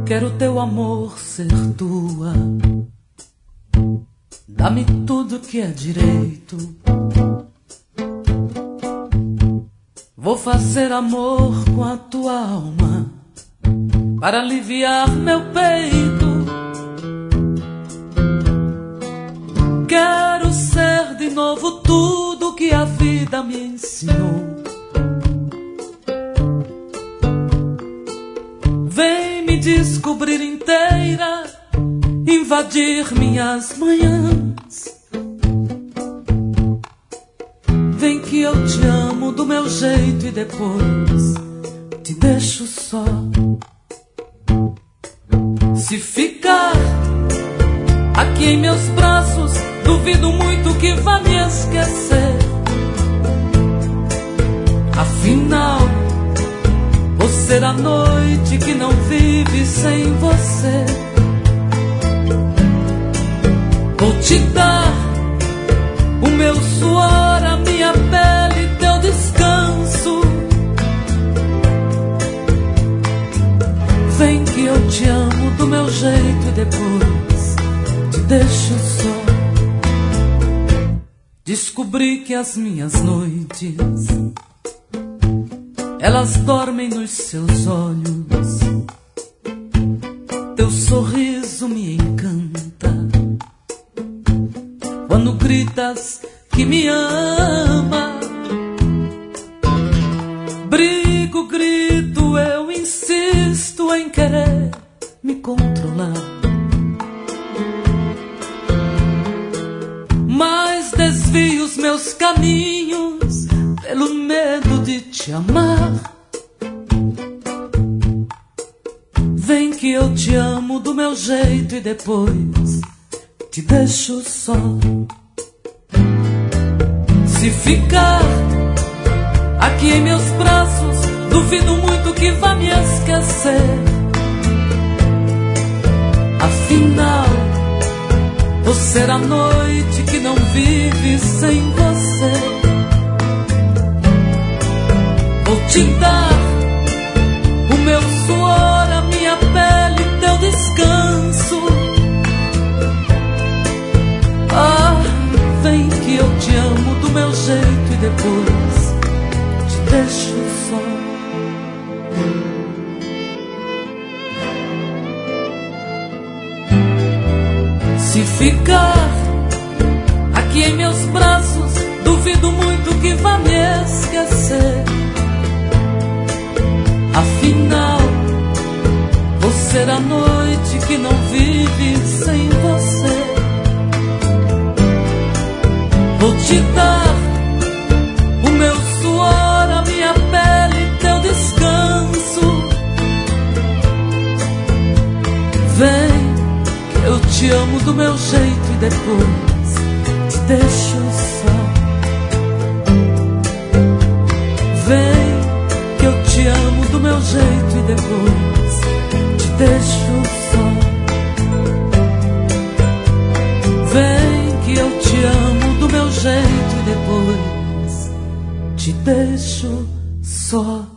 Quero teu amor ser tua. Dá-me tudo que é direito. Vou fazer amor com a tua alma para aliviar meu peito. Quero ser de novo tudo que a vida me ensinou. Vem me descobrir inteira, invadir minhas manhãs. Vem que eu te amo do meu jeito e depois te deixo só. Se ficar aqui em meus braços, duvido muito que vá me esquecer. Afinal, vou ser a noite que não vive sem você. Vou te dar o meu suor, a minha pele, teu descanso. Vem que eu te amo do meu jeito e depois te deixo só. Descobri que as minhas noites, elas dormem nos seus olhos. Teu sorriso me encanta quando gritas que me ama. Brigo, grito, eu insisto em querer me controlar, mas desvio os meus caminhos pelo medo de te amar. Vem que eu te amo do meu jeito e depois te deixo só. Se ficar aqui em meus braços, duvido muito que vá me esquecer. Afinal, vou ser a noite que não vive sem você. Vou te dar o meu suor, a minha pele, teu descanso. Ah, vem que eu te amo do meu jeito e depois te deixo só. Se ficar aqui em meus braços, duvido muito que vá me esquecer. Afinal, vou ser a noite que não vive sem você. Vou te dar o meu suor, a minha pele, teu descanso. Vem que eu te amo do meu jeito e depois te deixo só. Vem que eu te amo do meu jeito e depois te deixo só. Vem que eu te amo do meu jeito e depois te deixo só.